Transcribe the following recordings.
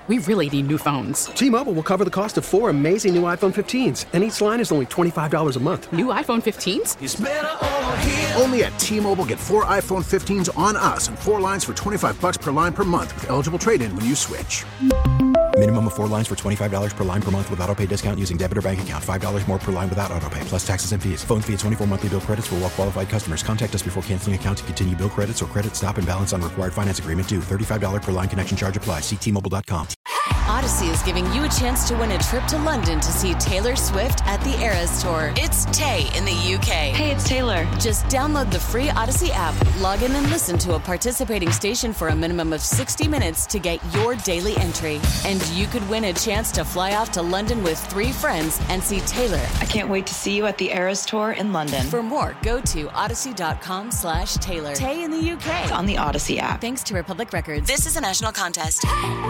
We really need new phones. T-Mobile will cover the cost of 4 amazing new iPhone 15s, and each line is only $25 a month. New iPhone 15s? It's better over here. Only at T-Mobile, get 4 iPhone 15s on us and 4 lines for $25 per line per month with eligible trade-in when you switch. Minimum of 4 lines for $25 per line per month with autopay discount using debit or bank account. $5 more per line without autopay, plus taxes and fees. Phone fee at 24 monthly bill credits for well-qualified customers. Contact us before canceling account to continue bill credits or credit stop and balance on required finance agreement due. $35 per line connection charge applies. See T-Mobile.com. Odyssey is giving you a chance to win a trip to London to see Taylor Swift at the Eras Tour. It's Tay in the UK. Hey, it's Taylor. Just download the free Odyssey app, log in and listen to a participating station for a minimum of 60 minutes to get your daily entry. And you could win a chance to fly off to London with 3 friends and see Taylor. I can't wait to see you at the Eras Tour in London. For more, go to odyssey.com/Taylor. Tay in the UK. It's on the Odyssey app. Thanks to Republic Records. This is a national contest.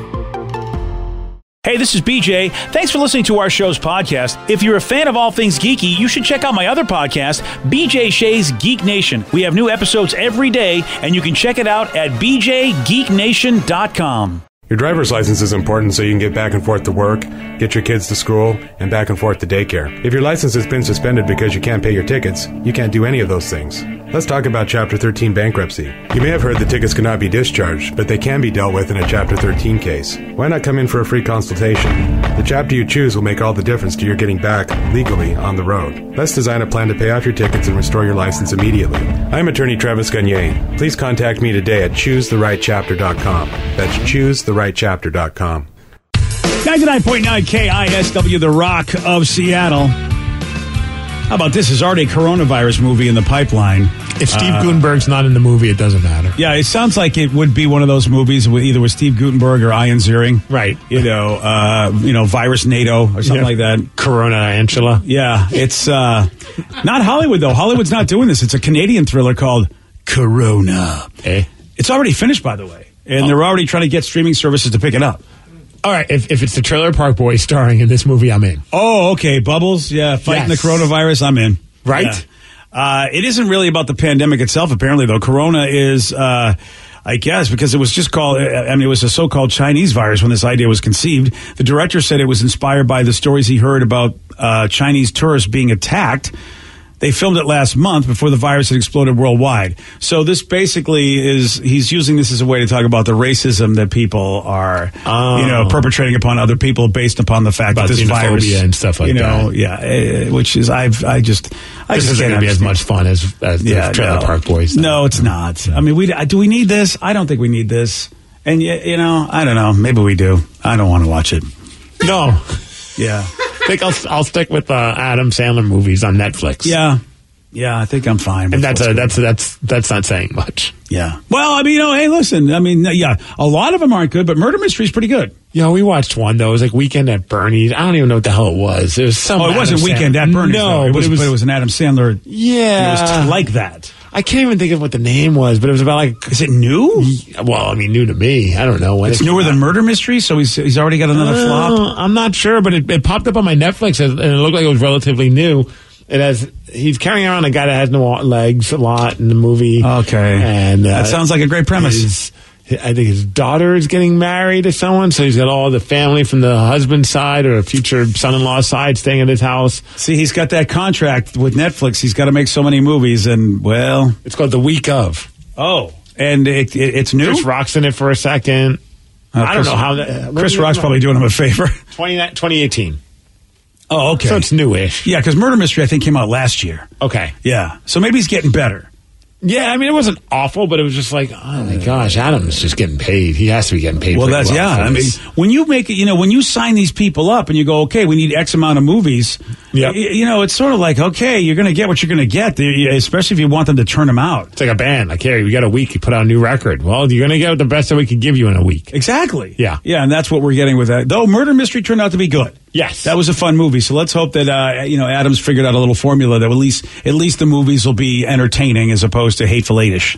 Hey, this is BJ. Thanks for listening to our show's podcast. If you're a fan of all things geeky, you should check out my other podcast, BJ Shea's Geek Nation. We have new episodes every day, and you can check it out at bjgeeknation.com. Your driver's license is important so you can get back and forth to work, get your kids to school, and back and forth to daycare. If your license has been suspended because you can't pay your tickets, you can't do any of those things. Let's talk about Chapter 13 bankruptcy. You may have heard the tickets cannot be discharged, but they can be dealt with in a Chapter 13 case. Why not come in for a free consultation? The chapter you choose will make all the difference to your getting back, legally, on the road. Let's design a plan to pay off your tickets and restore your license immediately. I'm attorney Travis Gagne. Please contact me today at ChooseTheRightChapter.com. That's ChooseTheRightChapter.com. 99.9 KISW, The Rock of Seattle. How about this? There's already a coronavirus movie in the pipeline. If Steve Guttenberg's not in the movie, it doesn't matter. Yeah, it sounds like it would be one of those movies with either with Steve Guttenberg or Ian Ziering. Right. Virus NATO or something like that. Corona Angela. Yeah, it's not Hollywood, though. Hollywood's not doing this. It's a Canadian thriller called Corona. Hey. It's already finished, by the way. And they're already trying to get streaming services to pick it up. All right, if it's the Trailer Park Boys starring in this movie, I'm in. Oh, okay. Bubbles, yeah, fighting the coronavirus, I'm in. Right? Yeah. It isn't really about the pandemic itself, apparently, though. Corona is, I guess, because it was just called, it was a so-called Chinese virus when this idea was conceived. The director said it was inspired by the stories he heard about Chinese tourists being attacked. They filmed it last month before the virus had exploded worldwide. So this basically he's using this as a way to talk about the racism that people are, perpetrating upon other people based upon the fact about that this virus and stuff like that. Yeah, which is this isn't going to be as much fun as the Trailer Park Boys. No, it's not. I mean, do we need this? I don't think we need this. And I don't know. Maybe we do. I don't want to watch it. No. Yeah. I think I'll stick with Adam Sandler movies on Netflix. Yeah, I think I'm fine. And that's not saying much. Yeah. Well, I mean, hey, listen. I mean, yeah, a lot of them aren't good, but Murder Mystery is pretty good. Yeah, we watched one though. It was like Weekend at Bernie's. I don't even know what the hell it was. It was some. Oh, it wasn't Weekend at Bernie's. No, but it was an Adam Sandler. Yeah, it was like that. I can't even think of what the name was, but it was about like. Is it new? Well, I mean, new to me. I don't know. It's newer than Murder Mystery, so he's already got another flop. I'm not sure, but it popped up on my Netflix and it looked like it was relatively new. He's carrying around a guy that has no legs a lot in the movie. Okay, and that sounds like a great premise. I think his daughter is getting married to someone, so he's got all the family from the husband's side or future son-in-law's side staying at his house. See, he's got that contract with Netflix. He's got to make so many movies, and, well... It's called The Week Of. Oh, and it's new? Chris Rock's in it for a second. I don't know how... Chris Rock's probably doing him a favor. 2018. Oh, okay. So it's newish. Yeah, because Murder Mystery, I think, came out last year. Okay. Yeah, so maybe he's getting better. Yeah, I mean, it wasn't awful, but it was just like, oh my gosh, Adam's just getting paid. He has to be getting paid. Well, I mean, when you make it, when you sign these people up and you go, okay, we need X amount of movies, it's sort of like, okay, you're going to get what you're going to get, especially if you want them to turn them out. It's like a band. Like, hey, we got a week, you put out a new record. Well, you're going to get the best that we can give you in a week. Exactly. Yeah. Yeah, and that's what we're getting with that. Though Murder Mystery turned out to be good. Yes. That was a fun movie. So let's hope that, Adam's figured out a little formula that at least the movies will be entertaining as opposed to Hateful Eight-ish.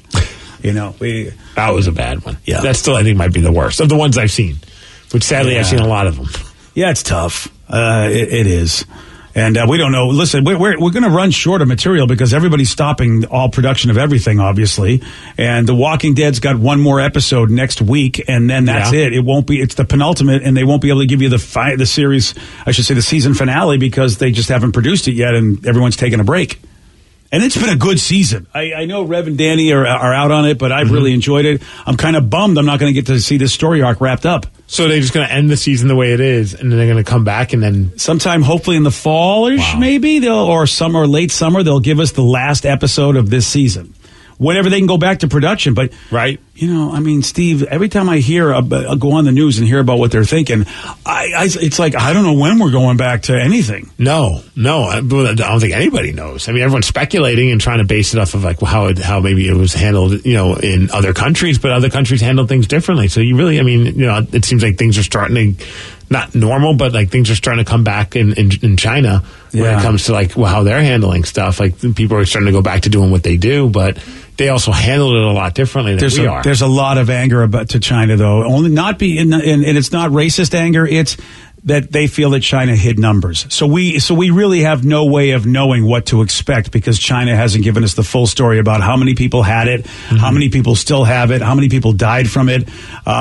That was a bad one. Yeah. That still, I think, might be the worst of the ones I've seen, which sadly I've seen a lot of them. Yeah, it's tough. It is. And we don't know. Listen, we're going to run short of material because everybody's stopping all production of everything, obviously. And The Walking Dead's got one more episode next week, and then that's it. It won't be. It's the penultimate, and they won't be able to give you the series. I should say the season finale because they just haven't produced it yet, and everyone's taking a break. And it's been a good season. I know Rev and Danny are out on it, but I've really enjoyed it. I'm kind of bummed I'm not going to get to see this story arc wrapped up. So they're just going to end the season the way it is, and then they're going to come back, and then sometime, hopefully in the fall-ish, maybe or summer, late summer, they'll give us the last episode of this season. Whenever they can go back to production. But, you know, I mean, Steve, every time I hear, go on the news and hear about what they're thinking, it's like, I don't know when we're going back to anything. No, I don't think anybody knows. I mean, everyone's speculating and trying to base it off of like how maybe it was handled, you know, in other countries, but other countries handle things differently. So you really, I mean, you know, it seems like things are starting to, not normal, but like things are starting to come back in China when it comes to like how they're handling stuff. Like people are starting to go back to doing what they do, but they also handled it a lot differently than we are. There's a lot of anger to China, though. Only not be, and it's not racist anger. It's that they feel that China hid numbers. So we really have no way of knowing what to expect because China hasn't given us the full story about how many people had it, how many people still have it, how many people died from it.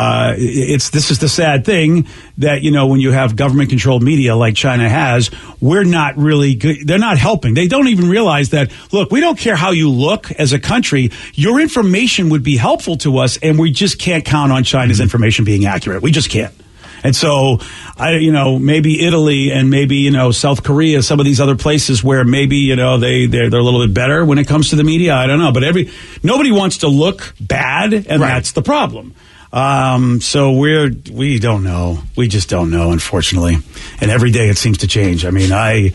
This is the sad thing that, you know, when you have government controlled media like China has, we're not really good. They're not helping. They don't even realize that, look, we don't care how you look as a country. Your information would be helpful to us, and we just can't count on China's information being accurate. We just can't. And so, maybe Italy and maybe, South Korea, some of these other places where maybe, they're a little bit better when it comes to the media. I don't know. But nobody wants to look bad, and that's the problem. So we don't know. We just don't know, unfortunately. And every day it seems to change. I mean, I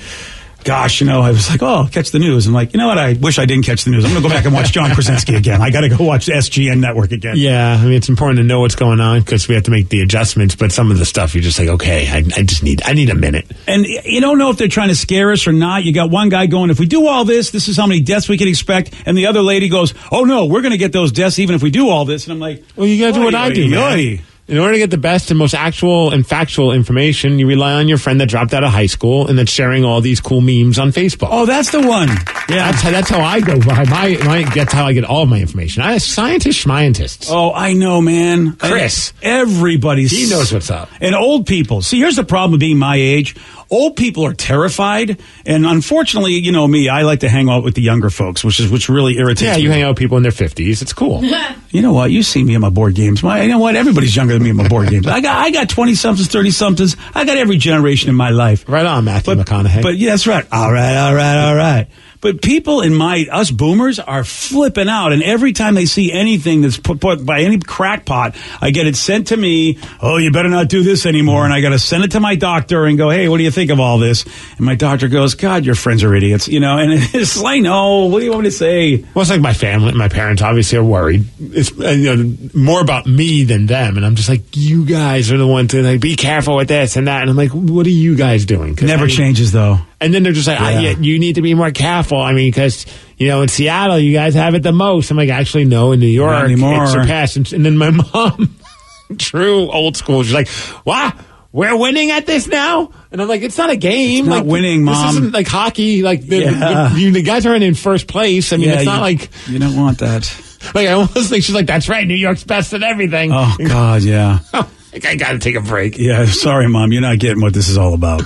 was like, oh, catch the news. I'm like, you know what? I wish I didn't catch the news. I'm going to go back and watch John Krasinski again. I got to go watch SGN Network again. Yeah, I mean, it's important to know what's going on because we have to make the adjustments. But some of the stuff, you're just like, okay, I need a minute. And you don't know if they're trying to scare us or not. You got one guy going, if we do all this, this is how many deaths we can expect. And the other lady goes, oh, no, we're going to get those deaths even if we do all this. And I'm like, well, you got to do what I do, man. In order to get the best and most actual and factual information, you rely on your friend that dropped out of high school and that's sharing all these cool memes on Facebook. Oh, that's the one. Yeah, that's how I go by that's how I get all of my information. I scientists. Oh, I know, man. Chris, he knows what's up. And old people. See, here's the problem with being my age. Old people are terrified, and unfortunately, you know me, I like to hang out with the younger folks, which really irritates me. Yeah, you hang out with people in their 50s. It's cool. You know what? You see me in my board games. You know what? Everybody's younger than me in my board games. I got 20-somethings, 30-somethings. I got every generation in my life. Right on, Matthew McConaughey. But yeah, that's right. All right. But people us boomers are flipping out, and every time they see anything that's put by any crackpot, I get it sent to me. Oh, you better not do this anymore, and I got to send it to my doctor and go, hey, what do you think of all this? And my doctor goes, God, your friends are idiots, and it's like, no, what do you want me to say? Well, it's like my family, my parents obviously are worried. It's more about me than them, and I'm just like, you guys are the ones to like be careful with this and that, and I'm like, what are you guys doing? Never changes though. And then they're just like, you need to be more careful. I mean, because, in Seattle, you guys have it the most. I'm like, actually, no, in New York, it's surpassed. And then my mom, true old school, she's like, what? We're winning at this now? And I'm like, it's not a game. It's not winning, Mom. This isn't like hockey. Like, the guys aren't in first place. I mean, it's not like... You don't want that. Like, I almost think she's like, that's right, New York's best at everything. Oh, God, yeah. I got to take a break. Yeah, sorry, Mom. You're not getting what this is all about.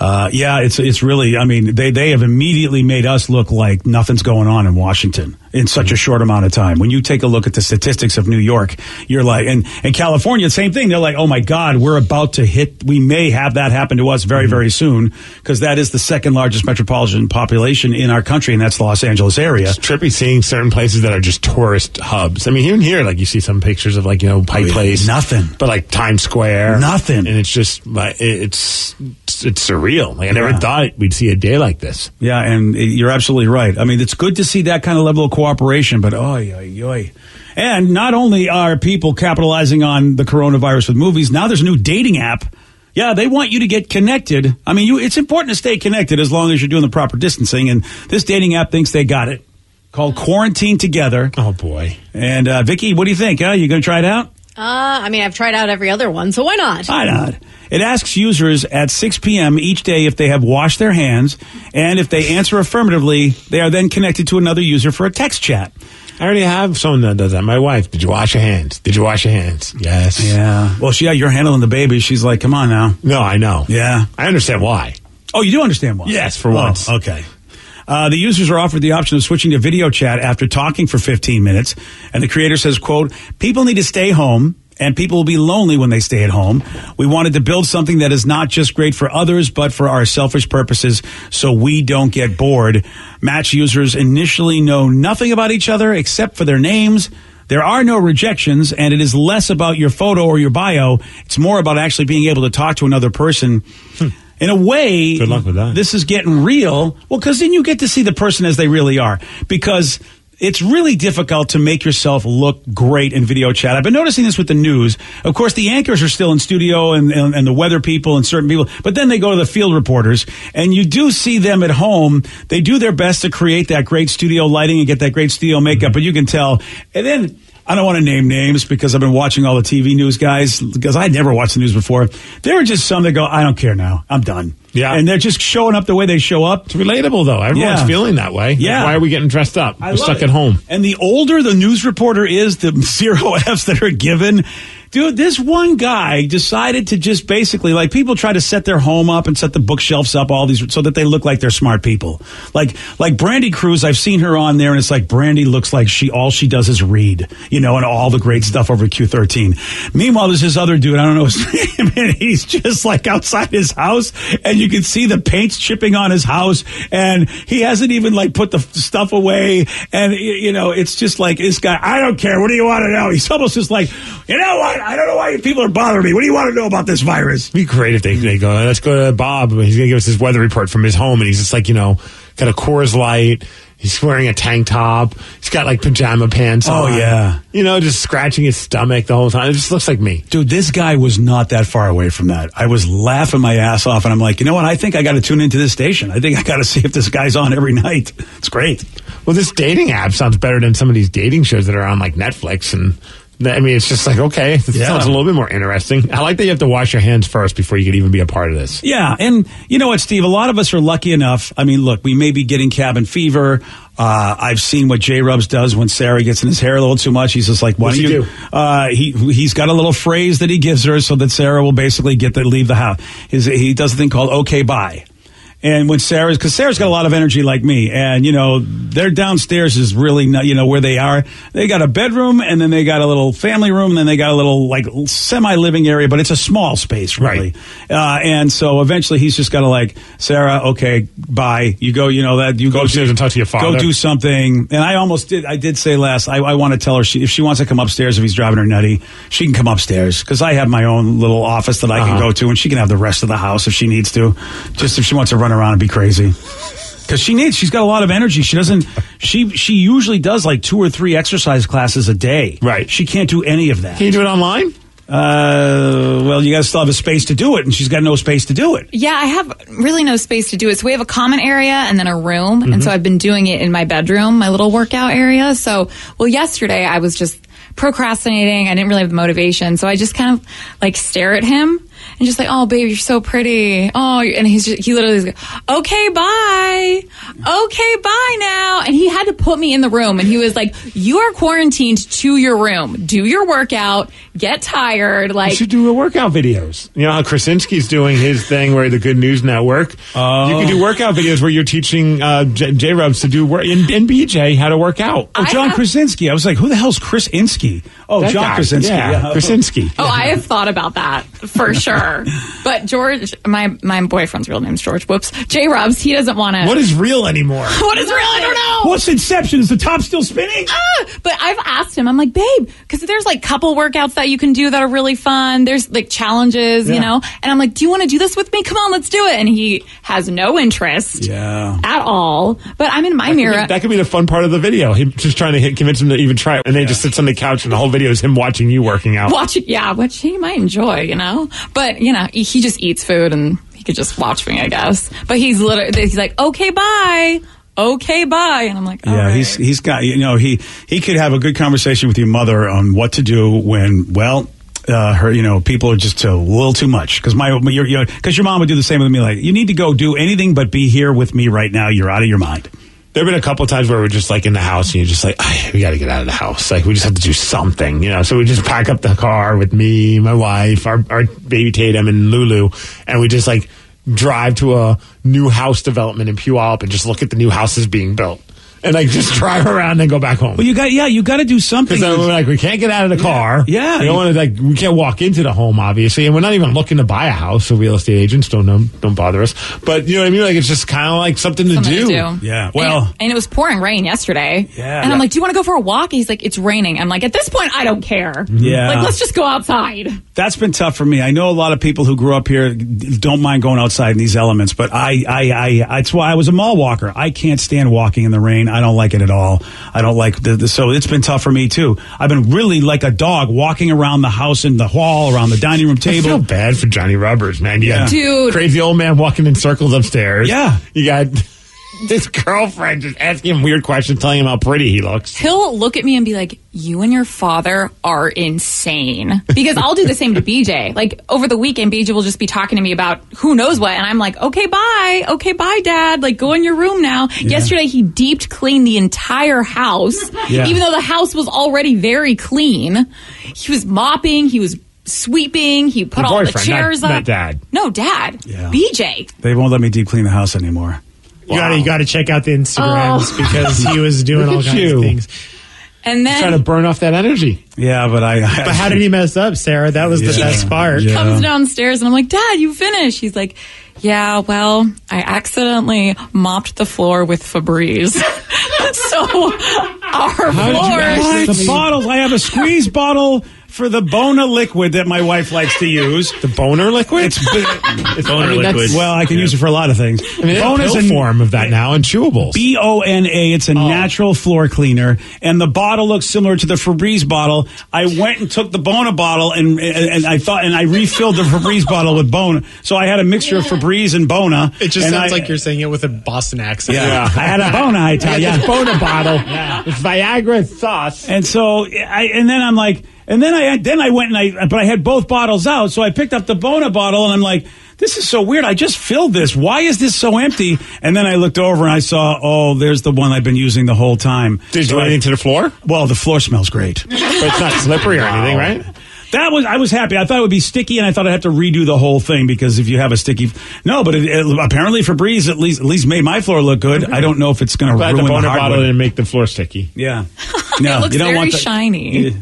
It's really, I mean, they have immediately made us look like nothing's going on in Washington in such a short amount of time. When you take a look at the statistics of New York, you're like, and California, same thing. They're like, oh my God, we're about to we may have that happen to us very, very soon, because that is the second largest metropolitan population in our country, and that's the Los Angeles area. It's trippy seeing certain places that are just tourist hubs. I mean, even here, like you see some pictures of like, Pike Place. Nothing. But like Times Square. Nothing. And it's just, it's surreal. Like I never thought we'd see a day like this. Yeah, and you're absolutely right. I mean, it's good to see that kind of level of cooperation, but oy. And not only are people capitalizing on the coronavirus with movies, now there's a new dating app. Yeah, they want you to get connected. I mean, it's important to stay connected as long as you're doing the proper distancing, and this dating app thinks they got it. Called Quarantine Together. Oh, boy. And, Vicky, what do you think? You going to try it out? I mean, I've tried out every other one, so why not? Why not? It asks users at 6 p.m. each day if they have washed their hands, and if they answer affirmatively, they are then connected to another user for a text chat. I already have someone that does that. My wife, did you wash your hands? Did you wash your hands? Yes. Yeah. Well, you're handling the baby. She's like, come on now. No, I know. Yeah. I understand why. Oh, you do understand why? Yes, for once. Okay. The users are offered the option of switching to video chat after talking for 15 minutes. And the creator says, quote, people need to stay home and people will be lonely when they stay at home. We wanted to build something that is not just great for others, but for our selfish purposes so we don't get bored. Match users initially know nothing about each other except for their names. There are no rejections, and it is less about your photo or your bio. It's more about actually being able to talk to another person. In a way, good luck with that. This is getting real. Well, because then you get to see the person as they really are. Because it's really difficult to make yourself look great in video chat. I've been noticing this with the news. Of course, the anchors are still in studio and the weather people and certain people, but then they go to the field reporters, and you do see them at home. They do their best to create that great studio lighting and get that great studio makeup, but you can tell. And then I don't want to name names because I've been watching all the TV news guys because I'd never watched the news before. There are just some that go, I don't care now. I'm done. Yeah. And they're just showing up the way they show up. It's relatable, though. Everyone's feeling that way. Yeah. Why are we getting dressed up? We're stuck at home. And the older the news reporter is, the zero Fs that are given. Dude, this one guy decided to just basically, like, people try to set their home up and set the bookshelves up, all these, so that they look like they're smart people. Like Brandy Cruz, I've seen her on there, and it's like Brandy looks like all she does is read, and all the great stuff over Q13. Meanwhile, there's this other dude, I don't know his name, and he's just like outside his house, and you can see the paint's chipping on his house, and he hasn't even like put the stuff away, and it's just like, this guy, I don't care, what do you want to know? He's almost just like, you know what? I don't know why people are bothering me. What do you want to know about this virus? It'd be great if they go, let's go to Bob. He's going to give us his weather report from his home. And he's just like, got a Coors Light. He's wearing a tank top. He's got like pajama pants on. Oh, yeah. Just scratching his stomach the whole time. It just looks like me. Dude, this guy was not that far away from that. I was laughing my ass off. And I'm like, you know what? I think I got to tune into this station. I think I got to see if this guy's on every night. It's great. Well, this dating app sounds better than some of these dating shows that are on like Netflix and... I mean, it's just like, okay, this sounds a little bit more interesting. I like that you have to wash your hands first before you can even be a part of this. Yeah, and you know what, Steve? A lot of us are lucky enough. I mean, look, we may be getting cabin fever. I've seen what J-Rubs does when Sarah gets in his hair a little too much. He's just like, why don't you do? He's got a little phrase that he gives her so that Sarah will basically leave the house. He does a thing called okay, bye. And when because Sarah's got a lot of energy like me, and their downstairs is really not, where they are. They got a bedroom, and then they got a little family room, and then they got a little like semi-living area, but it's a small space, really. Right. And so eventually he's just got to like, Sarah, okay, bye. You go, you go upstairs and talk to your father. Go do something. And I did say last, I want to tell her if she wants to come upstairs, if he's driving her nutty, she can come upstairs because I have my own little office that I can go to, and she can have the rest of the house if she needs to, just if she wants to run around and be crazy, because she's got a lot of energy. She usually does like 2 or 3 exercise classes a day. Right. She can't do any of that. Can you do it online? Well, you got to still have a space to do it, and she's got no space to do it. Yeah, I have really no space to do it. So we have a common area and then a room, and so I've been doing it in my bedroom, my little workout area. So, yesterday I was just procrastinating. I didn't really have the motivation, so I just kind of like stare at him. And just like, oh, babe, you're so pretty. Oh, and he literally is like, okay, bye. Okay, bye now. And he had to put me in the room. And he was like, you are quarantined to your room. Do your workout. Get tired. Like, you should do workout videos. You know how Krasinski's doing his thing where the Good News Network. Oh. You can do workout videos where you're teaching J-Rubs to do work and BJ how to work out. Oh, John Krasinski. I was like, who the hell's Krasinski? Oh, that John guy. Krasinski. Yeah. Krasinski. Oh, I have thought about that for sure. But George, my boyfriend's real name's George. Whoops. J-Rubs, he doesn't want to. What is real anymore? What is real? I don't know. What's Inception? Is the top still spinning? But I've asked him, I'm like, babe, because there's like couple workouts that you can do that are really fun. There's like challenges, And I'm like, do you want to do this with me? Come on, let's do it. And he has no interest at all. But I'm in my mirror. That could be the fun part of the video. He just trying to convince him to even try it. And then he just sits on the couch and the whole video is him watching you working out. Which he might enjoy, But, he just eats food and he could just watch me, I guess. But he's like, okay, bye. Okay, bye. And I'm like, all right. He's got, he could have a good conversation with your mother on what to do when, people are just a little too much. Because your mom would do the same with me. Like, you need to go do anything but be here with me right now. You're out of your mind. There have been a couple of times where we're just like in the house and you're just like, we got to get out of the house. Like, we just have to do something, So we just pack up the car with me, my wife, our baby Tatum and Lulu, and we just like drive to a new house development in Puyallup and just look at the new houses being built. And like just drive around and go back home. Well, you got to do something. Because we're like, we can't get out of the car. Yeah. We don't want to we can't walk into the home, obviously, and we're not even looking to buy a house. So real estate agents don't bother us. But you know what I mean? Like, it's just kind of like something to do. Yeah. Well, and it was pouring rain yesterday. Yeah. And I'm like, do you want to go for a walk? He's like, it's raining. I'm like, at this point, I don't care. Yeah. Like, let's just go outside. That's been tough for me. I know a lot of people who grew up here don't mind going outside in these elements, but I that's why I was a mall walker. I can't stand walking in the rain. I don't like it at all. I don't like so it's been tough for me too. I've been really like a dog walking around the house in the hall, around the dining room table. I feel bad for Johnny Roberts, man. You got Dude. Crazy old man walking in circles upstairs. Yeah. You got this girlfriend just asking him weird questions, telling him how pretty he looks. He'll look at me and be like, you and your father are insane. Because I'll do the same to BJ. Like, over the weekend, BJ will just be talking to me about who knows what. And I'm like, okay, bye, Dad. Like, go in your room now. Yeah. Yesterday, he deep cleaned the entire house. Yeah. Even though the house was already very clean. He was mopping. He was sweeping. He put all the chairs up. Not Dad. No, Dad. Yeah. BJ. They won't let me deep clean the house anymore. Wow. You got to check out the Instagrams because he was doing all kinds of things. And then trying to burn off that energy. Yeah, but But how did he mess up, Sarah? That was the best part. He comes downstairs and I'm like, Dad, you finished? He's like, yeah, well, I accidentally mopped the floor with Febreze. So our floor. The bottles. I have a squeeze bottle for the Bona liquid that my wife likes to use. The Boner liquid? It's Boner liquid. Well, I can use it for a lot of things. I mean, Bona's a form of that now in chewables. Bona. It's a natural floor cleaner, and the bottle looks similar to the Febreze bottle. I went and took the Bona bottle and I refilled the Febreze bottle with Bona. So I had a mixture of Febreze and Bona. It just sounds like you're saying it with a Boston accent. Yeah, I had a Bona. I tell you, this Bona bottle. Yeah, it's Viagra sauce. And so then I went but I had both bottles out, so I picked up the Bona bottle and I'm like, this is so weird. I just filled this. Why is this so empty? And then I looked over and I saw, there's the one I've been using the whole time. Did you do anything to the floor? Well, the floor smells great. But it's not slippery or anything, right? I was happy. I thought it would be sticky, and I thought I'd have to redo the whole thing because if you have a sticky, but apparently Febreze at least made my floor look good. I don't know if it's going to ruin the Boner hardwood. bottle didn't make the floor sticky. Yeah, no, it looks very shiny.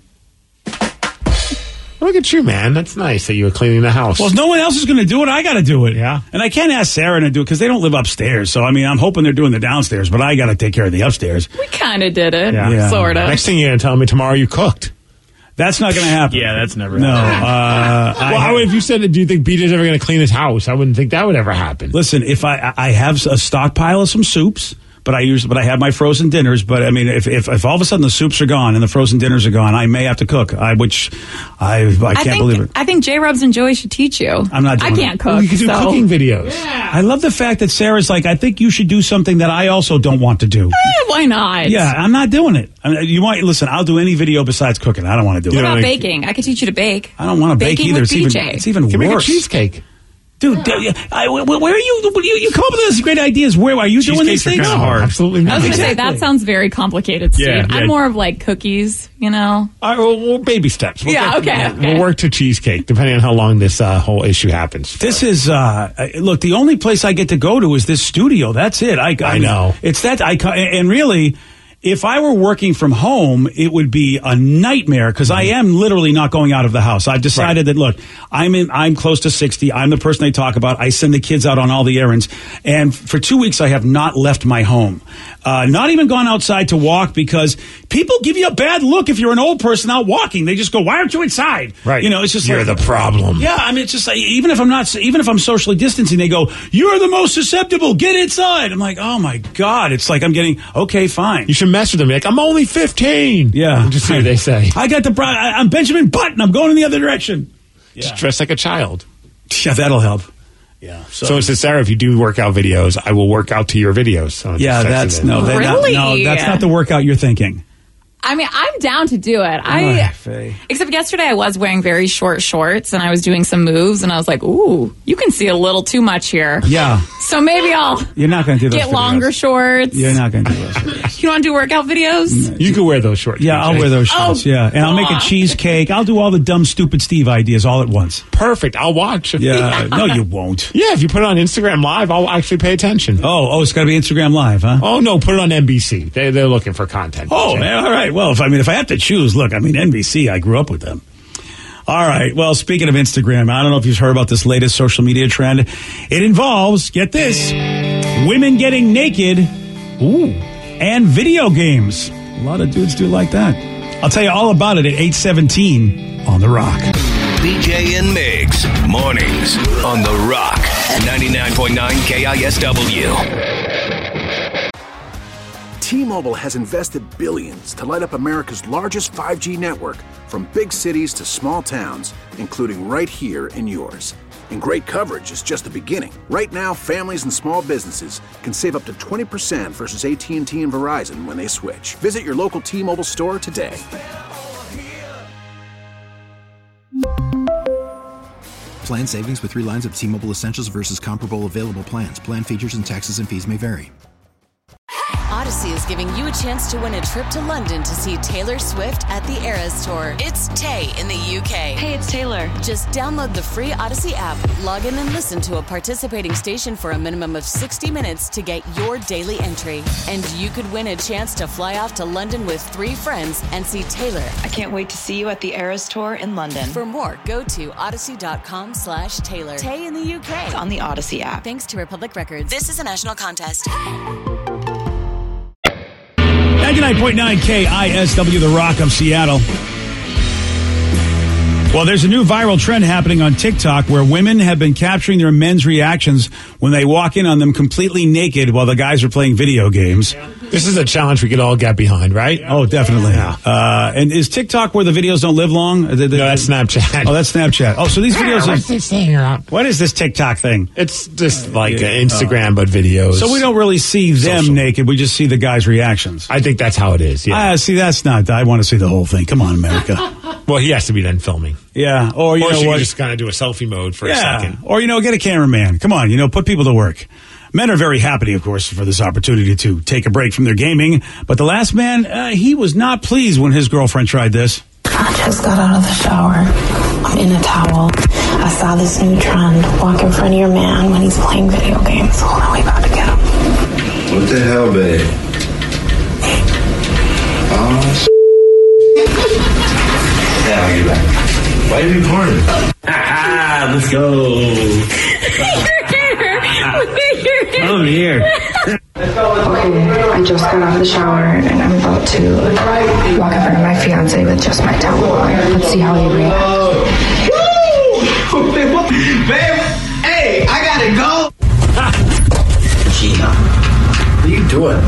Look at you, man. That's nice that you were cleaning the house. Well, if no one else is going to do it, I got to do it. Yeah. And I can't ask Sarah to do it because they don't live upstairs. So, I mean, I'm hoping they're doing the downstairs, but I got to take care of the upstairs. We kind of did it. Yeah. Sort of. Next thing you're going to tell me tomorrow you cooked. That's not going to happen. Yeah, that's never happened. Well, if you said, do you think BJ's ever going to clean his house? I wouldn't think that would ever happen. Listen, if I have a stockpile of some soups. But I have my frozen dinners. But I mean, if all of a sudden the soups are gone and the frozen dinners are gone, I may have to cook. I can't believe it. I think J. Rubs and Joey should teach you. I'm not. I can't cook. Well, you can do cooking videos. Yeah. I love the fact that Sarah's like, I think you should do something that I also don't want to do. Why not? Yeah, I'm not doing it. Listen, I'll do any video besides cooking. I don't want to do it. What about baking? I could teach you to bake. I don't want to bake either. With It's even you worse. Make a cheesecake. Dude, where are you? You come up with these great ideas. Where are you doing these things? Hard. Absolutely not. I was going to say, that sounds very complicated, Steve. Yeah. I'm more of like cookies, All right, well, baby steps. Okay. We'll work to cheesecake, depending on how long this whole issue happens. This is, look, the only place I get to go to is this studio. That's it. I know. It's that, and really, if I were working from home, it would be a nightmare because I am literally not going out of the house. I've decided that, look, I'm close to 60. I'm the person they talk about. I send the kids out on all the errands. And for 2 weeks, I have not left my home. Not even gone outside to walk because people give you a bad look if you're an old person out walking. They just go, why aren't you inside? Right. It's just you're like, the problem. Yeah, I mean, it's just like, even if I'm socially distancing, they go, you're the most susceptible. Get inside. I'm like, oh my God. It's like I'm getting, okay, fine. You should mess with them. You're like, I'm only 15. Yeah. Just see what they say. I'm Benjamin Button. I'm going in the other direction. Yeah. Just dress like a child. Yeah, that'll help. Yeah. So it says, Sarah, if you do workout videos, I will work out to your videos. So yeah, that's not the workout you're thinking. I mean, I'm down to do it. Except yesterday I was wearing very short shorts and I was doing some moves and I was like, ooh, you can see a little too much here. Yeah. So maybe You're not going to do those get videos. longer shorts. You're not going to do those videos. You want to do workout videos? You can wear those shorts. Yeah, I'll wear those shorts. Yeah. And I'll make a cheesecake. I'll do all the dumb, stupid Steve ideas all at once. Perfect. I'll watch. Yeah. No, you won't. Yeah, if you put it on Instagram Live, I'll actually pay attention. Oh, it's got to be Instagram Live, huh? Oh, no, put it on NBC. They're looking for content. Oh, man. All right. Well, if I have to choose, look, I mean, NBC, I grew up with them. All right. Well, speaking of Instagram, I don't know if you've heard about this latest social media trend. It involves, get this, women getting naked and video games. A lot of dudes do like that. I'll tell you all about it at 8:17 on The Rock. BJ and Migs, mornings on The Rock, 99.9 KISW. T-Mobile has invested billions to light up America's largest 5G network, from big cities to small towns, including right here in yours. And great coverage is just the beginning. Right now, families and small businesses can save up to 20% versus AT&T and Verizon when they switch. Visit your local T-Mobile store today. Plan savings with 3 lines of T-Mobile Essentials versus comparable available plans. Plan features and taxes and fees may vary. Odyssey is giving you a chance to win a trip to London to see Taylor Swift at the Eras Tour. It's Tay in the UK. Hey, it's Taylor. Just download the free Odyssey app, log in and listen to a participating station for a minimum of 60 minutes to get your daily entry. And you could win a chance to fly off to London with 3 friends and see Taylor. I can't wait to see you at the Eras Tour in London. For more, go to odyssey.com/Taylor. Tay in the UK. It's on the Odyssey app. Thanks to Republic Records. This is a national contest. 99.9 KISW, The Rock of Seattle. Well, there's a new viral trend happening on TikTok where women have been capturing their men's reactions when they walk in on them completely naked while the guys are playing video games. This is a challenge we could all get behind, right? Oh, definitely. Yeah. And is TikTok where the videos don't live long? No, that's Snapchat. Oh, that's Snapchat. Oh, so these videos what's this thing? What is this TikTok thing? It's just like Instagram, but videos. So we don't really see them naked. We just see the guys' reactions. I think that's how it is, yeah. See, that's not... I want to see the whole thing. Come on, America. Well, he has to be then filming. Yeah. Or you know she what? Just kind of do a selfie mode for a second. Or, get a cameraman. Come on, put people to work. Men are very happy, of course, for this opportunity to take a break from their gaming. But the last man, he was not pleased when his girlfriend tried this. I just got out of the shower. I'm in a towel. I saw this new trend. Walk in front of your man when he's playing video games. Hold on, we about to get him. What the hell, babe? Oh, yeah, I'll get back. Why are you recording? Let's go. Over here. Okay, I just got out of the shower and I'm about to walk in front of my fiance with just my towel on. Let's see how he reacts. Babe, hey, I gotta go. Gina, what are you doing?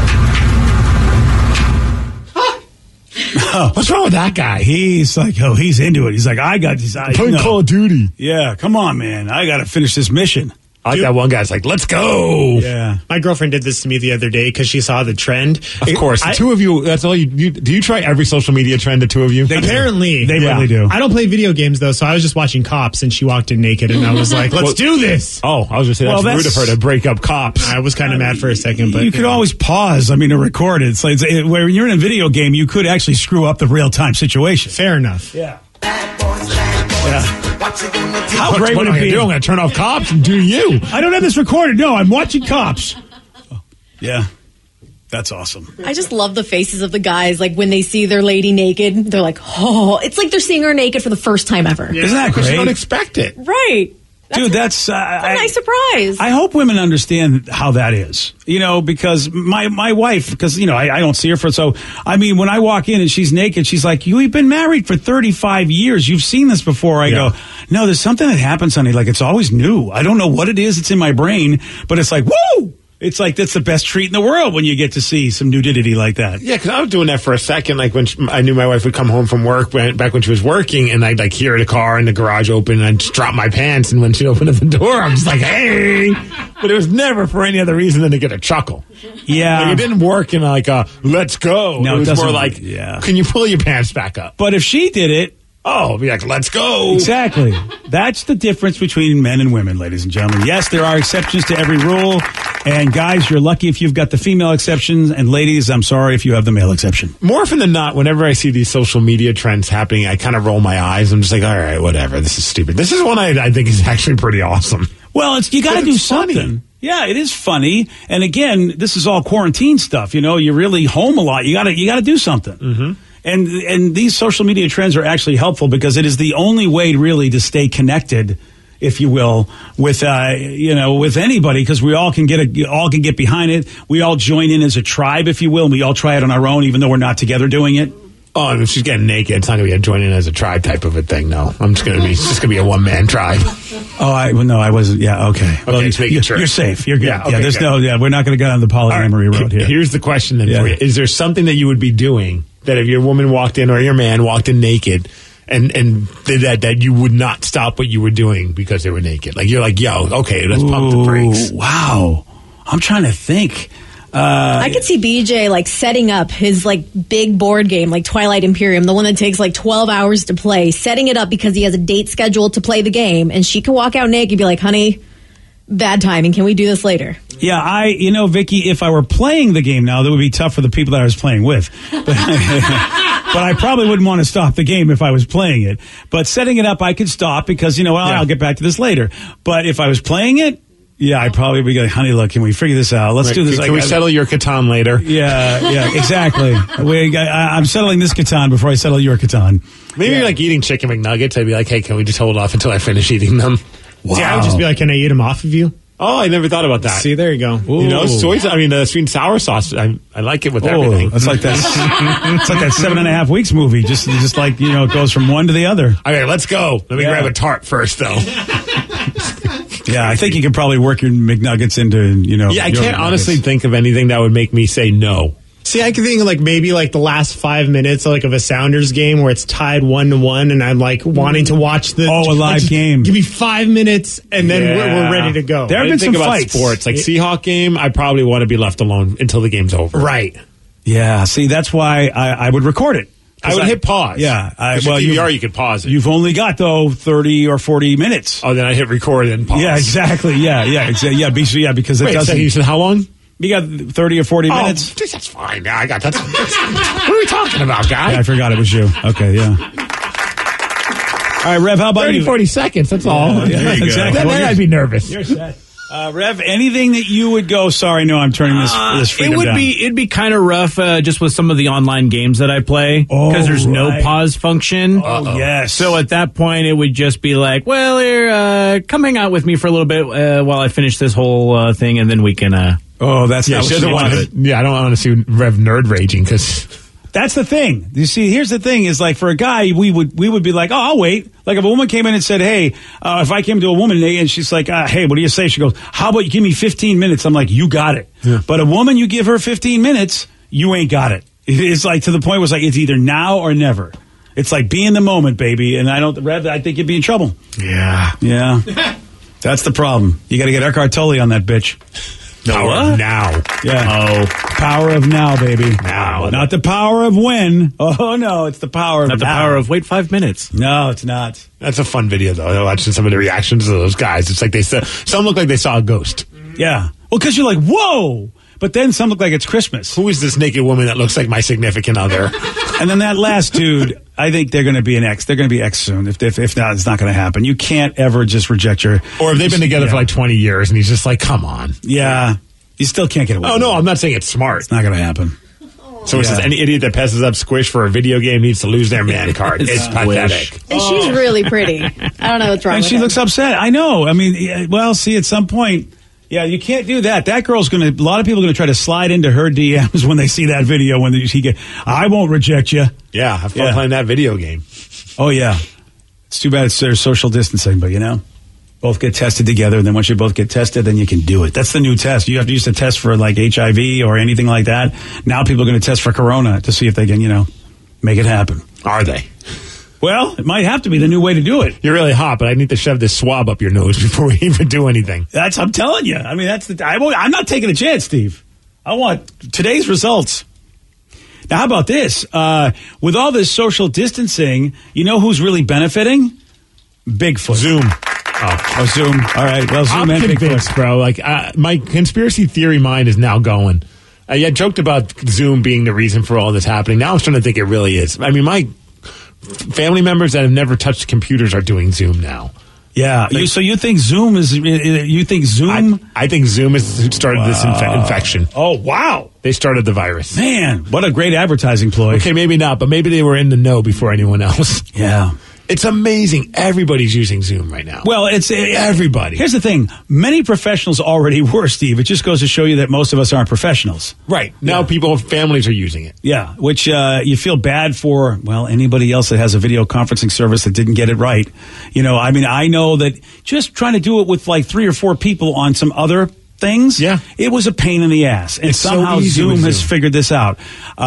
What's wrong with that guy? He's like, he's into it. He's like, I got this. Playing Call of Duty. Yeah, come on, man. I got to finish this mission. I like that one guy's like, let's go. Yeah. My girlfriend did this to me the other day because she saw the trend. Of course. The two of you, that's all you do. You try every social media trend, the two of you? Apparently. They really do. I don't play video games, though, so I was just watching Cops, and she walked in naked, and I was like, let's do this. Oh, I was going to say, that's rude of her to break up Cops. I was kind of mad for a second, but... You could always pause, to record it. It's like, when you're in a video game, you could actually screw up the real-time situation. Fair enough. Yeah. How great would it be? I'm going to turn off Cops and do you. I don't have this recorded. No, I'm watching Cops. Yeah. That's awesome. I just love the faces of the guys. Like when they see their lady naked, they're like, oh, it's like they're seeing her naked for the first time ever. Yeah. Isn't that great? You don't expect it. Right. Dude, that's a nice surprise. I hope women understand how that is. Because my wife, I don't see her when I walk in and she's naked, she's like, you've been married for 35 years. You've seen this before. I go, no, there's something that happens, honey. Like, it's always new. I don't know what it is. It's in my brain, but it's like, woo! It's like that's the best treat in the world when you get to see some nudity like that. Yeah, because I was doing that for a second. Like when I knew my wife would come home from work back when she was working, and I'd like hear the car in the garage open, and I'd just drop my pants. And when she'd open up the door, I'm just like, "Hey!" But it was never for any other reason than to get a chuckle. Yeah, like, it didn't work in like a "let's go." No, it was more like, yeah. "Can you pull your pants back up?" But if she did it. Oh, it'd be like, let's go. Exactly. That's the difference between men and women, ladies and gentlemen. Yes, there are exceptions to every rule. And guys, you're lucky if you've got the female exceptions. And ladies, I'm sorry if you have the male exception. More often than not, whenever I see these social media trends happening, I kind of roll my eyes. I'm just like, all right, whatever. This is stupid. This is one I think is actually pretty awesome. Well, you got to do something. Funny. Yeah, it is funny. And again, this is all quarantine stuff. You know, you're really home a lot. You got to do something. Mm-hmm. And these social media trends are actually helpful because it is the only way really to stay connected, if you will, with with anybody, because we all can get behind it. We all join in as a tribe, if you will, and we all try it on our own, even though we're not together doing it. Oh, and if she's getting naked, it's not going to be a join in as a tribe type of a thing. No, it's just going to be a one man tribe. I wasn't. Yeah, okay. Well, you're safe. You're good. Yeah, okay, we're not going to go down the polyamory road here. Here's the question then for you: is there something that you would be doing that if your woman walked in or your man walked in naked and that you would not stop what you were doing because they were naked? Like you're like, yo, okay, let's pump the brakes. Wow, I'm trying to think. I could see BJ like setting up his like big board game, like Twilight Imperium, the one that takes like 12 hours to play, setting it up because he has a date scheduled to play the game, and she can walk out naked and be like, honey, bad timing. Can we do this later? Yeah, Vicky, if I were playing the game now, that would be tough for the people that I was playing with. But I probably wouldn't want to stop the game if I was playing it. But setting it up, I could stop because, I'll get back to this later. But if I was playing it, yeah, I'd probably be going, honey, look, can we figure this out? Let's do this. Can we settle your Catan later? Yeah, exactly. I'm settling this Catan before I settle your Catan. Maybe you're like eating chicken McNuggets. I'd be like, hey, can we just hold off until I finish eating them? Wow. See, I would just be like, can I eat them off of you? Oh, I never thought about that. See, there you go. Ooh. Sweet and sour sauce. I like it with everything. It's like that. It's like that 7.5 Weeks movie. Just like it goes from one to the other. Okay, let's go. Let me grab a tart first, though. Yeah, I think you could probably work your McNuggets into Yeah, I can't honestly think of anything that would make me say no. See, I can think of like maybe like the last 5 minutes of a Sounders game where it's tied 1-1, and I'm like wanting to watch the a live game. Give me 5 minutes, and then we're ready to go. There have been some fights. Sports like Seahawk game. I probably want to be left alone until the game's over. Right. Yeah. See, that's why I would record it. I would hit pause. Yeah. You could pause it. You've only got 30 or 40 minutes. Oh, then I hit record and pause. Yeah, exactly. Yeah. Because it doesn't. So you said how long? You got 30 or 40 minutes? Geez, that's fine. Yeah, I got that. What are we talking about, guy? Yeah, I forgot it was you. Okay, yeah. All right, Rev, how about 30, 40 seconds, that's all. Yeah, exactly. Then I'd be nervous. You're set. Rev, anything that you would go, sorry, no, I'm turning this freedom down. It'd be kind of rough just with some of the online games that I play because there's no pause function. Oh, yes. So at that point, it would just be like, well, here, come hang out with me for a little bit while I finish this whole thing, and then we can... that's not I don't want to see Rev nerd raging because... That's the thing. You see, here's the thing is like for a guy, we would be like, oh, I'll wait. Like if a woman came in and said, hey, if I came to a woman and she's like, hey, what do you say? She goes, how about you give me 15 minutes? I'm like, you got it. Yeah. But a woman, you give her 15 minutes, you ain't got it. It's like to the point where it's like, it's either now or never. It's like be in the moment, baby. And I think you'd be in trouble. Yeah. Yeah. That's the problem. You got to get Eckhart Tolle on that bitch. Power of now. Yeah. Power of now, baby. Now. Not the power of when. Oh, no. It's the power of now. Not the power of wait 5 minutes. No, it's not. That's a fun video, though. Watching some of the reactions of those guys. It's like some look like they saw a ghost. Yeah. Well, because you're like, whoa. But then some look like it's Christmas. Who is this naked woman that looks like my significant other? And then that last dude, I think they're going to be an ex. They're going to be ex soon. If not, it's not going to happen. You can't ever just reject your... Or if they've been together for like 20 years and he's just like, come on. Yeah. You still can't get away. Oh, no, I'm not saying it's smart. It's not going to happen. So it says any idiot that passes up Squish for a video game needs to lose their man card. It's pathetic. And she's really pretty. I don't know what's wrong and with she her. looks upset. I know. I mean, well, see, at some point... Yeah, you can't do that. That girl's a lot of people are going to try to slide into her DMs when they see that video. I won't reject you. Yeah, have fun playing that video game. Oh, yeah. It's too bad there's social distancing, but Both get tested together, and then once you both get tested, then you can do it. That's the new test. You have to use a test for like HIV or anything like that. Now people are going to test for corona to see if they can, make it happen. Are they? Well, it might have to be the new way to do it. You're really hot, but I need to shove this swab up your nose before we even do anything. I'm telling you. I mean, I'm not taking a chance, Steve. I want today's results. Now, how about this? With all this social distancing, you know who's really benefiting? Bigfoot. Zoom. Oh, Zoom. All right. Well, Zoom I'm and convinced, Bigfoot. bro. Like, my conspiracy theory mind is now going. I joked about Zoom being the reason for all this happening. Now I'm starting to think it really is. I mean, my family members that have never touched computers are doing Zoom now. Yeah. So you think Zoom is? You think Zoom? I think Zoom has started this infection. Oh wow! They started the virus. Man, what a great advertising ploy. Okay, maybe not, but maybe they were in the know before anyone else. Yeah. It's amazing. Everybody's using Zoom right now. Well, it's everybody. Here's the thing. Many professionals already were, Steve. It just goes to show you that most of us aren't professionals. Right. Now families are using it. Yeah, which you feel bad for, anybody else that has a video conferencing service that didn't get it right. I know that just trying to do it with like 3 or 4 people on some other things, it was a pain in the ass. And somehow Zoom has figured this out.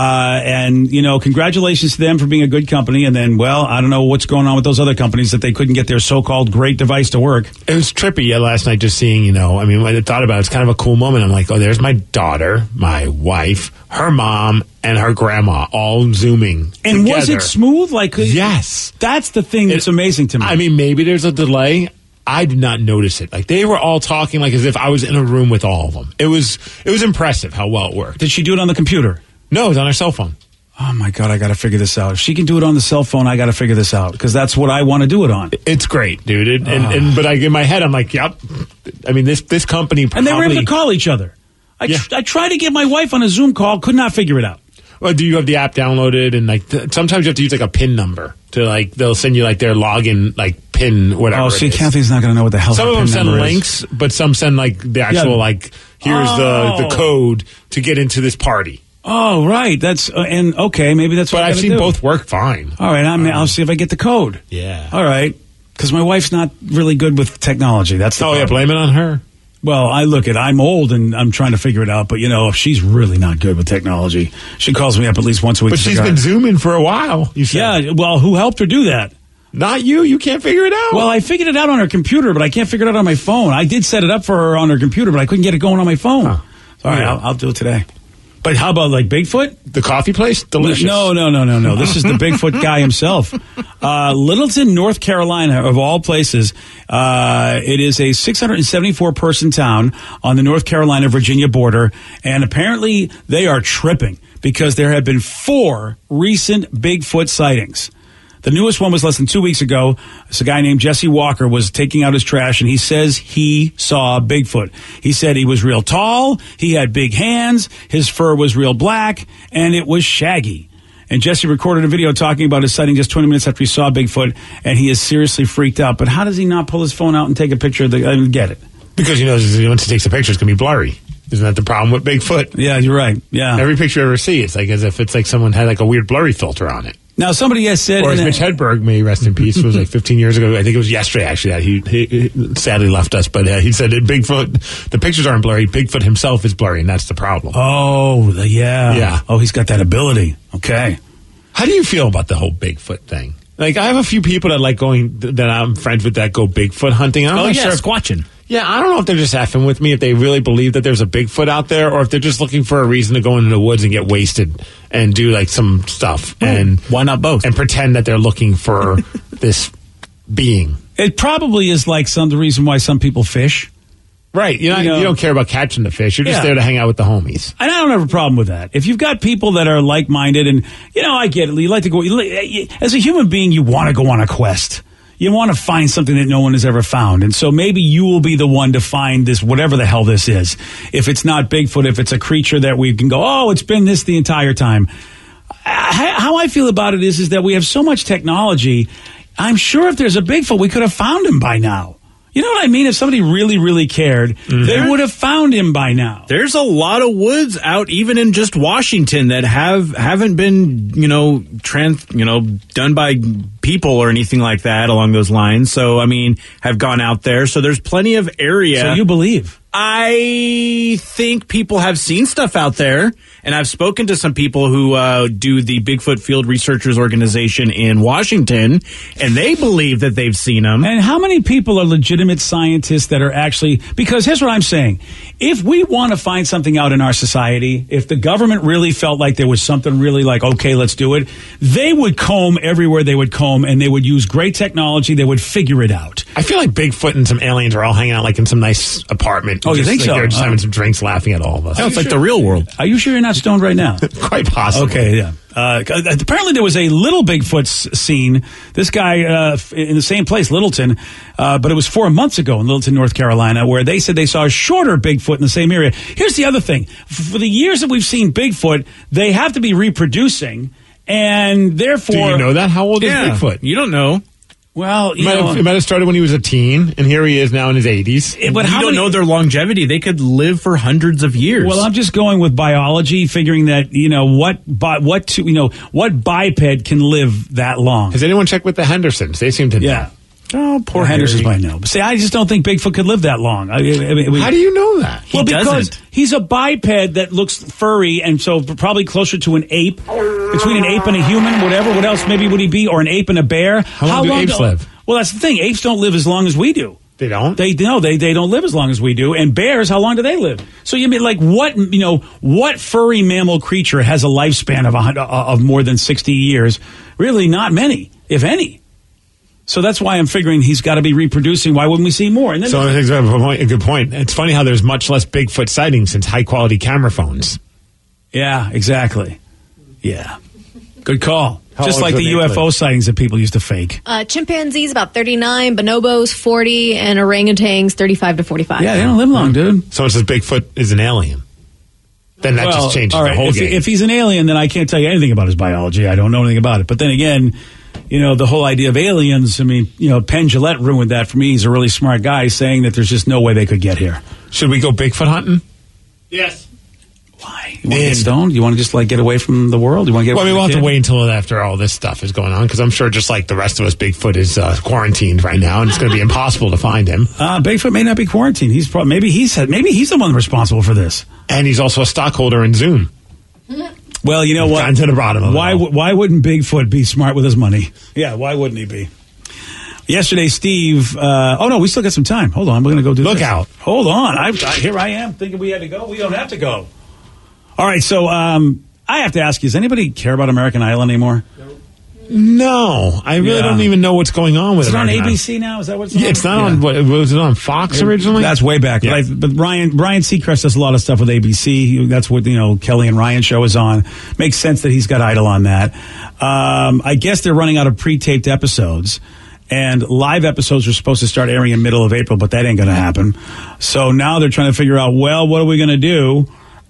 And congratulations to them for being a good company. And then, I don't know what's going on with those other companies that they couldn't get their so-called great device to work. It was trippy last night just seeing, when I thought about it, it's kind of a cool moment. I'm like, oh, there's my daughter, my wife, her mom, and her grandma all Zooming And together. was it smooth? Yes. That's the thing that's amazing to me. I mean, maybe there's a delay. I did not notice it. Like, they were all talking like as if I was in a room with all of them. It was impressive how well it worked. Did she do it on the computer? No, it was on her cell phone. Oh my God, I got to figure this out. If she can do it on the cell phone, I got to figure this out because that's what I want to do it on. It's great, dude. But in my head, I'm like, yep. I mean, this company probably... And they were able to call each other. I tried to get my wife on a Zoom call, could not figure it out. Well, do you have the app downloaded? And sometimes you have to use like a PIN number to they'll send you their login PIN whatever. Oh, see, Kathy's not going to know what the hell. Some of them send links, but some send the actual here's the code to get into this party. Oh, right. That's okay. Maybe that's what. But I've seen both work fine. All right, I'll see if I get the code. Yeah. All right, because my wife's not really good with technology. That's the problem. Blame it on her. Well, I'm old and I'm trying to figure it out, but if she's really not good with technology, she calls me up at least once a week. But she's been Zooming for a while. You said. Yeah, well, who helped her do that? Not you. You can't figure it out. Well, I figured it out on her computer, but I can't figure it out on my phone. I did set it up for her on her computer, but I couldn't get it going on my phone. Huh. All right, I'll do it today. But how about Bigfoot? The coffee place? Delicious. No. This is the Bigfoot guy himself. Littleton, North Carolina, of all places. It is a 674-person town on the North Carolina-Virginia border. And apparently they are tripping because there have been 4 recent Bigfoot sightings. The newest one was less than 2 weeks ago. It's a guy named Jesse Walker was taking out his trash, and he says he saw Bigfoot. He said he was real tall, he had big hands, his fur was real black, and it was shaggy. And Jesse recorded a video talking about his sighting just 20 minutes after he saw Bigfoot, and he is seriously freaked out. But how does he not pull his phone out and take a picture of get it? Because he knows once he takes a picture, it's going to be blurry. Isn't that the problem with Bigfoot? Yeah, you're right. Yeah. Every picture you ever see, it's as if it's someone had a weird blurry filter on it. Now, somebody has said... Or as Mitch Hedberg, may rest in peace, was 15 years ago. I think it was yesterday, actually, that he sadly left us. But he said that Bigfoot, the pictures aren't blurry. Bigfoot himself is blurry, and that's the problem. Oh, yeah. Yeah. Oh, he's got that ability. Okay. How do you feel about the whole Bigfoot thing? I have a few people that I'm friends with that go Bigfoot hunting. Squatching. Yeah, I don't know if they're just effing with me, if they really believe that there's a Bigfoot out there, or if they're just looking for a reason to go into the woods and get wasted and do some stuff. And why not both? And pretend that they're looking for this being. It probably is the reason why some people fish. Right. You don't care about catching the fish. You're just there to hang out with the homies. And I don't have a problem with that. If you've got people that are like-minded and, I get it. You like to go, as a human being, you want to go on a quest. You want to find something that no one has ever found. And so maybe you will be the one to find this, whatever the hell this is. If it's not Bigfoot, if it's a creature that we can go, oh, it's been this the entire time. How I feel about it is that we have so much technology. I'm sure if there's a Bigfoot, we could have found him by now. You know what I mean? If somebody really, really cared, they would have found him by now. There's a lot of woods out, even in just Washington, that haven't been, done by people or anything like that along those lines. So, I mean, have gone out there. So there's plenty of area. So you believe? I think people have seen stuff out there, and I've spoken to some people who do the Bigfoot Field Researchers Organization in Washington, and they believe that they've seen them. And how many people are legitimate scientists that are actually, because here's what I'm saying. If we want to find something out in our society, if the government really felt like there was something really like, okay, let's do it, they would comb everywhere they would comb, and they would use great technology. They would figure it out. I feel like Bigfoot and some aliens are all hanging out like in some nice apartment. Oh, you think so? They're just having some drinks, laughing at all of us. It's like the real world. Are you sure you're not stoned right now? Quite possible. Okay, yeah. Apparently there was a little Bigfoot scene. This guy in the same place, Littleton, but it was 4 months ago in Littleton, North Carolina, where they said they saw a shorter Bigfoot in the same area. Here's the other thing. For the years that we've seen Bigfoot, they have to be reproducing, and therefore... Do you know that? How old is Bigfoot? You don't know. Well, it might have started when he was a teen, and here he is now in his 80s. But you don't know their longevity. They could live for hundreds of years. Well, I'm just going with biology, figuring that what biped can live that long. Has anyone checked with the Hendersons? They seem to know. Yeah. Oh, poor Hendersons Harry. might know. But see, I just don't think Bigfoot could live that long. How do you know that? Well, because he's a biped that looks furry, and so probably closer to an ape. Between an ape and a human, whatever. What else maybe would he be? Or an ape and a bear? How long do apes live? Well, that's the thing. Apes don't live as long as we do. They don't? They don't live as long as we do. And bears, how long do they live? So you mean like what furry mammal creature has a lifespan of more than 60 years? Really, not many, if any. So that's why I'm figuring he's got to be reproducing. Why wouldn't we see more? And then I think a good point. It's funny how there's much less Bigfoot sightings since high-quality camera phones. Yeah, exactly. Yeah. Good call. How Just long like do the they UFO live? sightings that people used to fake. Chimpanzees about 39, bonobos 40, and orangutans 35 to 45. Yeah, they don't live long, dude. So it says Bigfoot is an alien. Then that just changes all right, the whole game. If he's an alien, then I can't tell you anything about his biology. I don't know anything about it. But then again, the whole idea of aliens, I mean, Penn Jillette ruined that for me. He's a really smart guy saying that there's just no way they could get here. Should we go Bigfoot hunting? Yes. Why? You want to get stoned? You want to just get away from the world? You want to get? Well, away we'll from have the to kid? wait until after all this stuff is going on, because I'm sure just like the rest of us, Bigfoot is quarantined right now, and it's going to be impossible to find him. Bigfoot may not be quarantined. Maybe he's the one responsible for this, and he's also a stockholder in Zoom. Well, you know what? Gotten to the bottom of it. Why wouldn't Bigfoot be smart with his money? Yeah, why wouldn't he be? Yesterday, Steve. We still got some time. Hold on, we're going to go do. Look out! Hold on. Here I am thinking we had to go. We don't have to go. All right, so I have to ask you: does anybody care about American Idol anymore? No, I really don't even know what's going on with it. Is it on American ABC now? Is that what's on? Yeah, it's not on. Was it on Fox originally? That's way back. Yeah. But Brian Seacrest does a lot of stuff with ABC. That's what Kelly and Ryan show is on. Makes sense that he's got Idol on that. I guess they're running out of pre-taped episodes. And live episodes are supposed to start airing in middle of April, but that ain't going to happen. So now they're trying to figure out, well, what are we going to do?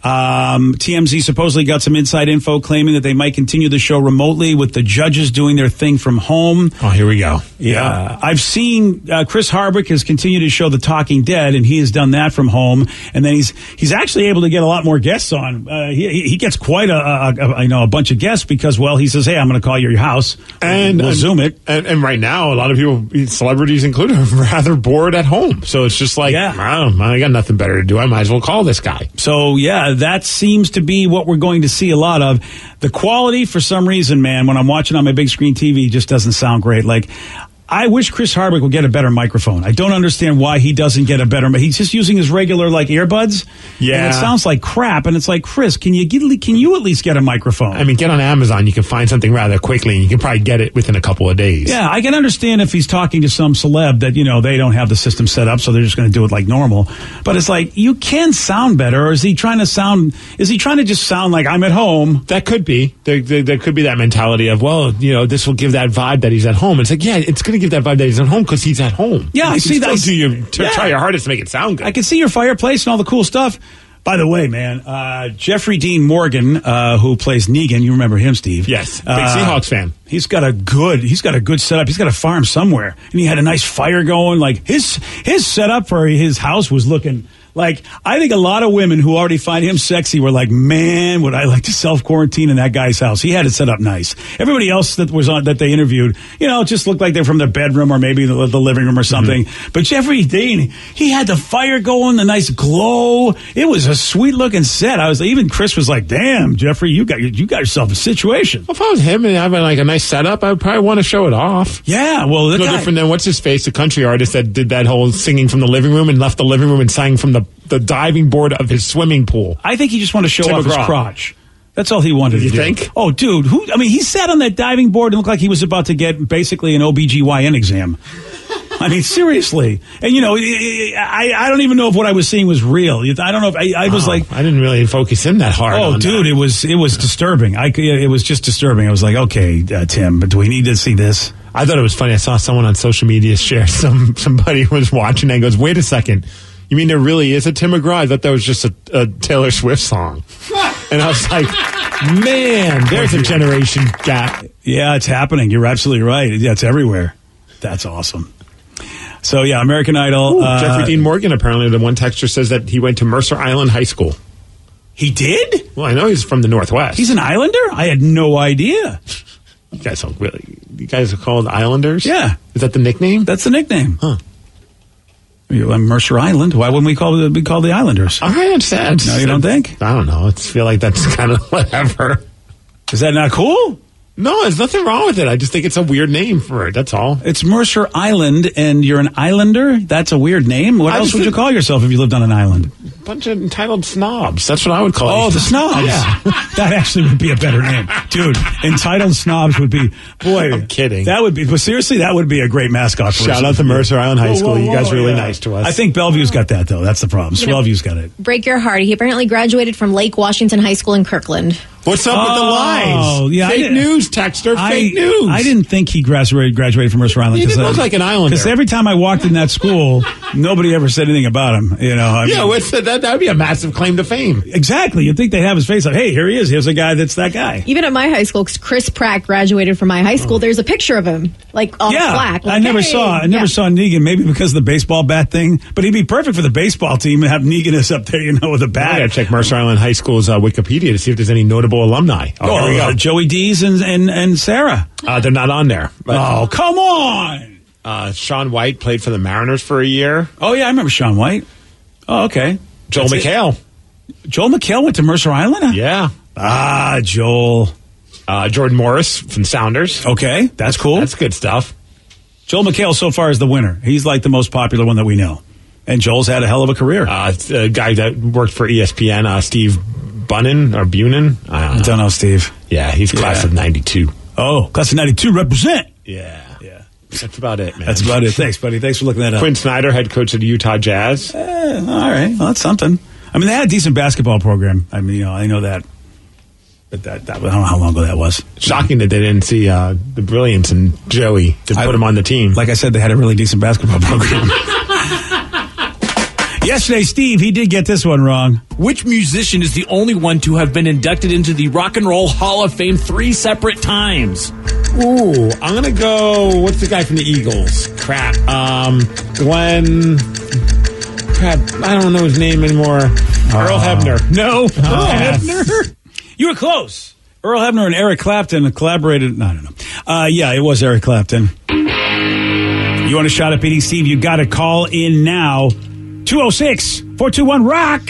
TMZ supposedly got some inside info claiming that they might continue the show remotely with the judges doing their thing from home. Oh, here we go. Yeah. I've seen Chris Hardwick has continued to show The Talking Dead, and he has done that from home. And then he's actually able to get a lot more guests on. He gets quite a bunch of guests because, well, he says, hey, I'm going to call your house and we'll Zoom it. And right now, a lot of people, celebrities included, are rather bored at home. So it's just like, I got nothing better to do. I might as well call this guy. So, yeah, that seems to be what we're going to see a lot of. The quality, for some reason, man, when I'm watching on my big screen TV, just doesn't sound great. Like, I wish Chris Hardwick would get a better microphone. I don't understand why he doesn't get a better. He's just using his regular earbuds. Yeah, and it sounds like crap. And it's like, Chris, can you at least get a microphone? I mean, get on Amazon. You can find something rather quickly, and you can probably get it within a couple of days. Yeah, I can understand if he's talking to some celeb that they don't have the system set up, so they're just going to do it like normal. But it's like, you can sound better. Or is he trying to just sound like I'm at home? That could be. There could be that mentality of, well, this will give that vibe that he's at home. It's like, yeah, it's going to give that vibe that he's at home because he's at home. Yeah, I see that. Try your hardest to make it sound good. I can see your fireplace and all the cool stuff. By the way, man, Jeffrey Dean Morgan, who plays Negan, you remember him, Steve? Yes, big Seahawks fan. He's got a good setup. He's got a farm somewhere, and he had a nice fire going. Like his setup for his house was looking like, I think a lot of women who already find him sexy were like, man, would I like to self-quarantine in that guy's house. He had it set up nice. Everybody else that they interviewed, just looked like they're from their bedroom or maybe the living room or something. Mm-hmm. But Jeffrey Dean, he had the fire going, the nice glow. It was a sweet looking set. Even Chris was like, damn, Jeffrey, you got yourself a situation. Well, if I was him and having like a nice setup, I would probably want to show it off. Yeah, well, no different than what's his face, the country artist that did that whole singing from the living room and left the living room and sang from the diving board of his swimming pool. I think he just wanted to show off his crotch. That's all he wanted to do. You think? Oh, dude. He sat on that diving board and looked like he was about to get basically an OBGYN exam. I mean, seriously. And, I don't even know if what I was seeing was real. I don't know if I was like... I didn't really focus in that hard on dude, that. It was disturbing. It was just disturbing. I was like, okay, Tim, but do we need to see this? I thought it was funny. I saw someone on social media share somebody was watching and goes, wait a second. You mean there really is a Tim McGraw? I thought that was just a Taylor Swift song. And I was like, man, there's a generation gap. Yeah, it's happening. You're absolutely right. Yeah, it's everywhere. That's awesome. So, yeah, American Idol. Jeffrey Dean Morgan, apparently, the one texter says that he went to Mercer Island High School. He did? Well, I know he's from the Northwest. He's an Islander? I had no idea. You guys are called Islanders? Yeah. Is that the nickname? That's the nickname. Huh. Mercer Island. Why wouldn't we call the Islanders? All right, it's sad. No, you don't think? I don't know. I feel like that's kind of whatever. Is that not cool? No, there's nothing wrong with it. I just think it's a weird name for it. That's all. It's Mercer Island, and you're an Islander? That's a weird name. What else would you call yourself if you lived on an island? Bunch of entitled snobs. That's what I would call it. Oh, the snobs. Yeah. That actually would be a better name. Dude, entitled snobs would be, boy. I'm kidding. That would be, but seriously, that would be a great mascot for us. Shout out to Mercer Island High School. You guys are really nice to us. I think Bellevue's got that, though. That's the problem. Swellview's got it. Break your heart. He apparently graduated from Lake Washington High School in Kirkland. What's up with the lies? Yeah, fake news, texter. Fake news. I didn't think he graduated from Mercer Island. He didn't look like an Islander. Because every time I walked in that school, nobody ever said anything about him. That would be a massive claim to fame. Exactly. You'd think they'd have his face like, hey, here he is. Here's a guy that's that guy. Even at my high school, Chris Pratt graduated from my high school. There's a picture of him, like on plaque. Like, I never saw Negan, maybe because of the baseball bat thing, but he'd be perfect for the baseball team and have Negan up there, with a bat. I got to check Mercer Island High School's Wikipedia to see if there's any notable alumni. There we go. Joey Dees and Sarah. They're not on there. But, come on! Sean White played for the Mariners for a year. Oh, yeah, I remember Sean White. Oh, okay. Joel McHale. Joel McHale went to Mercer Island? Yeah. Joel. Jordan Morris from Sounders. Okay, that's cool. That's good stuff. Joel McHale so far is the winner. He's like the most popular one that we know. And Joel's had a hell of a career. A guy that worked for ESPN, Steve Bunin or Bunin. I don't know, Steve. Yeah, he's class of 92. Oh, class of 92, represent. Yeah. That's about it, man. That's about it. Thanks, buddy. Thanks for looking that up. Quinn Snyder, head coach of the Utah Jazz. All right. Well, that's something. I mean, they had a decent basketball program. I mean, I know that. But I don't know how long ago that was. Shocking that they didn't see the brilliance in Joey to put him on the team. Like I said, they had a really decent basketball program. Yesterday, Steve, he did get this one wrong. Which musician is the only one to have been inducted into the Rock and Roll Hall of Fame 3 separate times? Ooh, I'm going to go, what's the guy from the Eagles? Glenn... I don't know his name anymore. Earl Hebner. No. Earl Hebner? You were close. Earl Hebner and Eric Clapton collaborated. No, I don't know. Yeah, it was Eric Clapton. You want a shot at beating Steve? You got to call in now. 206-421-ROCK.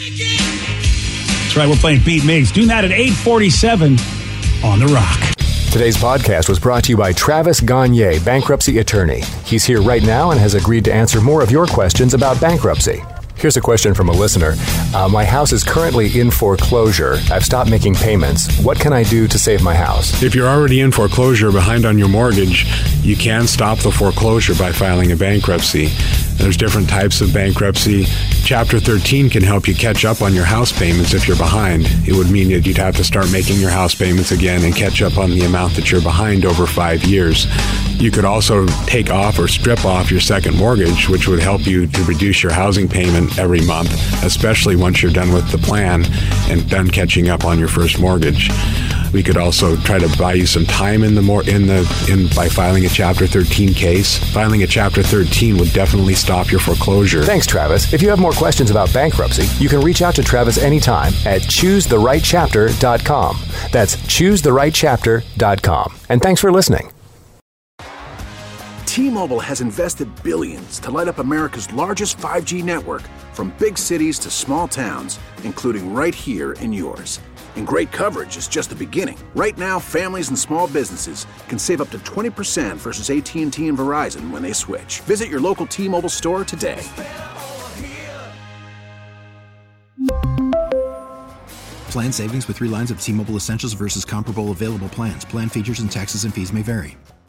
That's right, we're playing Beat Migs. Doing that at 8:47 on The Rock. Today's podcast was brought to you by Travis Gagne, bankruptcy attorney. He's here right now and has agreed to answer more of your questions about bankruptcy. Here's a question from a listener. My house is currently in foreclosure. I've stopped making payments. What can I do to save my house? If you're already in foreclosure behind on your mortgage, you can stop the foreclosure by filing a bankruptcy. There's different types of bankruptcy. Chapter 13 can help you catch up on your house payments if you're behind. It would mean that you'd have to start making your house payments again and catch up on the amount that you're behind over 5 years. You could also take off or strip off your second mortgage, which would help you to reduce your housing payment every month, especially once you're done with the plan and done catching up on your first mortgage. We could also try to buy you some time by filing a Chapter 13 case. Filing a Chapter 13 would definitely stop your foreclosure. Thanks, Travis. If you have more questions about bankruptcy, you can reach out to Travis anytime at ChooseTheRightChapter.com. That's ChooseTheRightChapter.com. And thanks for listening. T-Mobile has invested billions to light up America's largest 5G network, from big cities to small towns, including right here in yours. And great coverage is just the beginning. Right now, families and small businesses can save up to 20% versus AT&T and Verizon when they switch. Visit your local T-Mobile store today. Plan savings with 3 lines of T-Mobile Essentials versus comparable available plans. Plan features and taxes and fees may vary.